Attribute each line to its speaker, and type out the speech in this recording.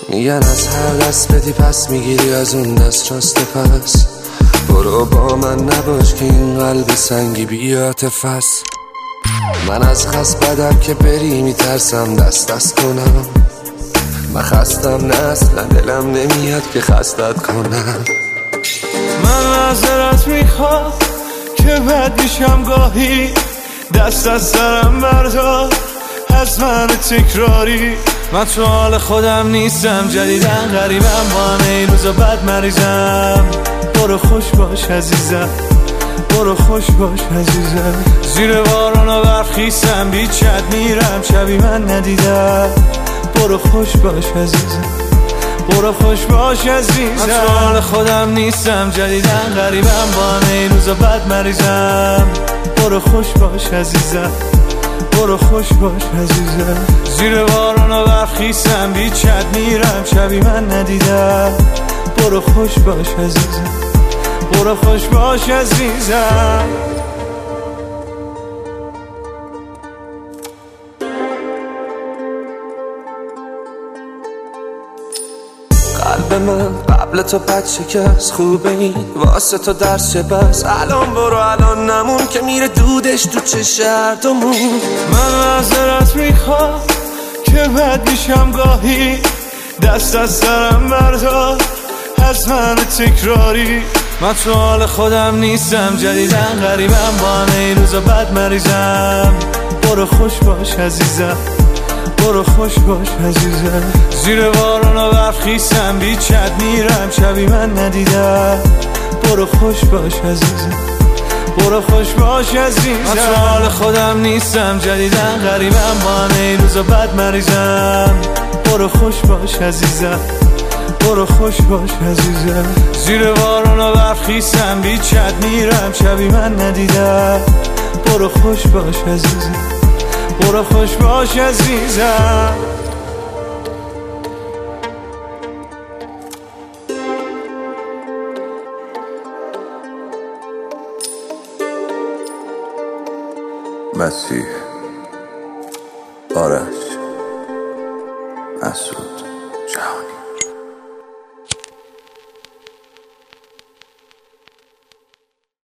Speaker 1: میگن از هر دست بدی پس میگیری از اون دست راست پس. برو با من نباش که این قلب سنگی بی عاطفه است. من از خست بدم که بری میترسم دست کنم. من خستم نه اصلا دلم نمیاد که خستت کنم.
Speaker 2: من معذرت میخوام که بد میشم گاهی، دست از سرم بردار از من تکراری. من تو حال خودم نیستم، جدیدن غریبم، با همه روزا بد مریضم. برو خوش باش عزیزم، برو خوش باش عزیزم. زیر باران و برف خیسم، بیچت میرم شبی من ندیدم. برو خوش باش عزیزم، برو خوش باش عزیزم. من تو حال خودم نیستم، جدیدن غریبم، با همه روزا بد مریضم. برو خوش باش عزیزم، برو خوش باش عزیزم. زیر باران و برف خیسم، بیچت میرم شبی من ندیدم. برو خوش باش عزیزم، برو خوش باش عزیزم.
Speaker 1: قلب من قبل تو بد شکست، خوبه این واسه تو درس چه بس. الان برو الان نمون که میره دودش تو چه هردومون.
Speaker 2: من معذرت میخوام که بد میشم گاهی، دست از سرم بردار از من تکراری. من تو حال خودم نیستم، جدیدن غریبم، با همه روزا بد مریضم. برو خوش باش عزیزم، برو خوش باش عزیزم. زیر باران و برف خیسم، بیچت میرم شبی من ندیدم. برو خوش باش عزیزم، برو خوش باش عزیزم. من تو حال خودم نیستم، جدیدن غریبم، با همه روزا بد مریضم. برو خوش باش عزیزم، برو خوش باش عزیزم. زیر باران و برف خیسم، بیچت میرم شبی من ندیدم. برو خوش باش عزیزم، برو خوش باش عزیزم.
Speaker 3: مسیح، آرش، مسعود، جهانی.